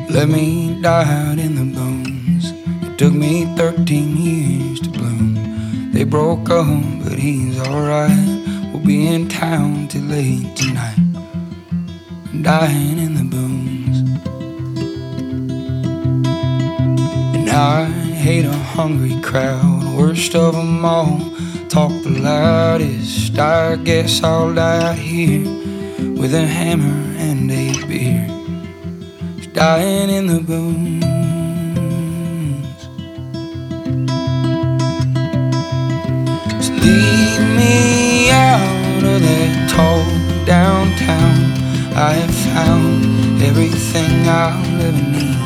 Let me die out in the bones. It took me 13 years to bloom. They broke up, but he's alright. We'll be in town till late tonight, dying in the bones. And I hate a hungry crowd, worst of them all. Talk the loudest, I guess I'll die out here with a hammer and a beer, dying in the bones. Just leave me out of that tall downtown. I have found everything I'll ever need.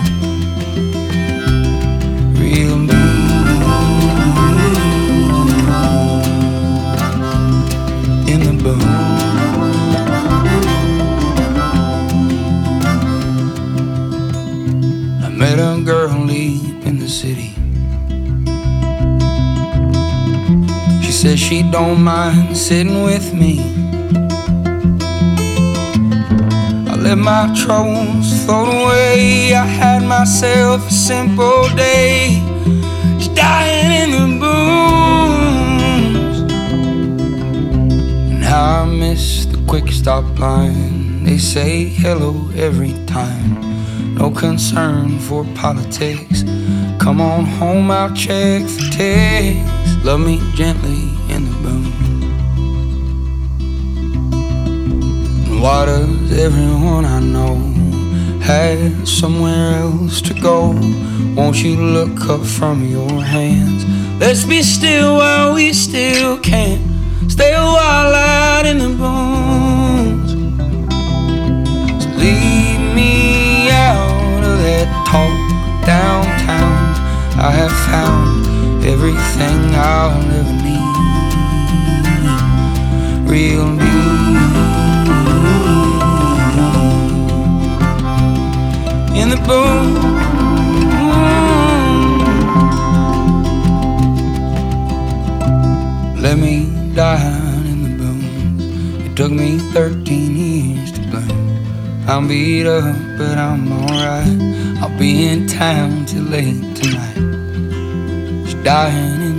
Real me in the bones. Met a girl deep in the city. She says she don't mind sitting with me. I let my troubles float away. I had myself a simple day. She's dying in the bones. And how I miss the quick stop line. They say hello every time. No concern for politics. Come on home, I'll check for texts. Love me gently in the bones. And why does everyone I know have somewhere else to go? Won't you look up from your hands? Let's be still while we still can. Stay a while out in the bones. So leave me out of that talk downtown. I have found everything I'll ever need. Real me in the bones. Let me die in the bones. It took me 13 years to bloom. I'm beat up, but I'm alright. I'll be in town till late tonight. She's dying in